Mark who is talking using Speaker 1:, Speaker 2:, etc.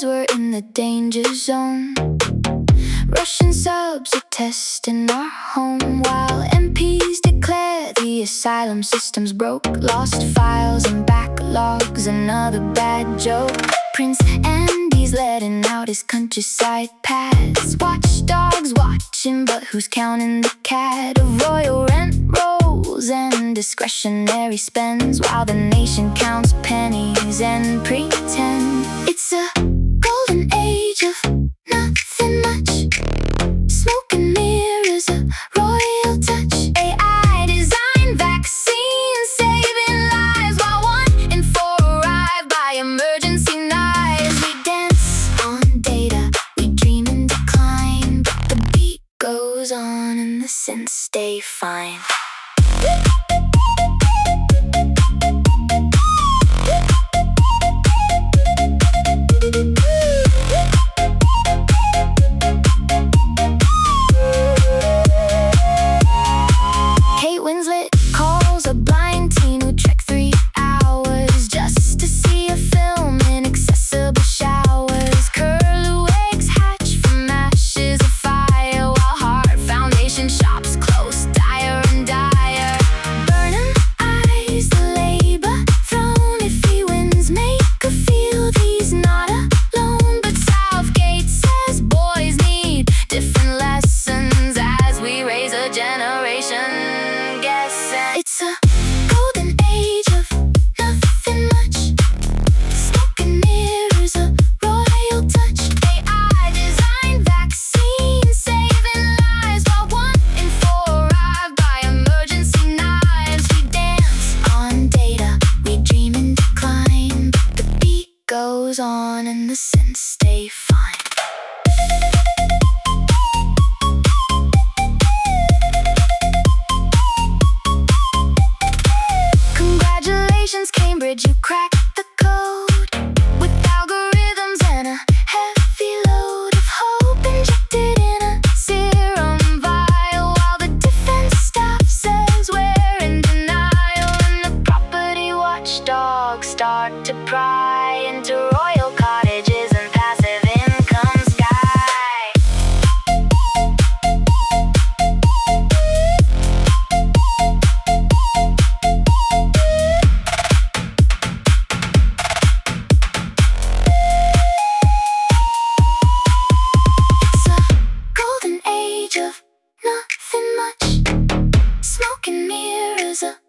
Speaker 1: skies were in the danger zone. Russian subs are testing our home, while MPs declare the asylum system's broke. Lost files and backlogs, another bad joke. Prince Andy's letting out his countryside pass. Watchdogs watching, but who's counting the cat? A royal rent rolls and discretionary spends, while the nation counts pennies and pretend it's a golden age of nothing much. Smoke and mirrors, a royal touch. AI design vaccines saving lives, while 1 in 4 arrive by emergency knives. We dance on data, we dream in decline, but the beat goes on and the synths stay fine. Kate Winslet calls a blind teen who trekked 3 hours just to see a film in accessible showers. Curlew eggs hatch from ashes of fire, while Heart Foundation shops close dire and dire. Burnham eyes the labor throne. If he wins, make her feel he's not alone. But Southgate says boys need different lessons as we raise a generation. It's a golden age of nothing much. Smoke and mirrors, a royal touch. AI design vaccines saving lives, while 1 in 4 arrive by emergency knives. We dance on data, we dream in decline, but the beat goes on and the synths stay fine. Cambridge, you cracked the code with algorithms and a heavy load of hope injected in a serum vial, while the defense staff says we're in denial, and the property watchdogs start to pry into royal cottages and passive income sky. Of nothing much. Smoke and mirrors, a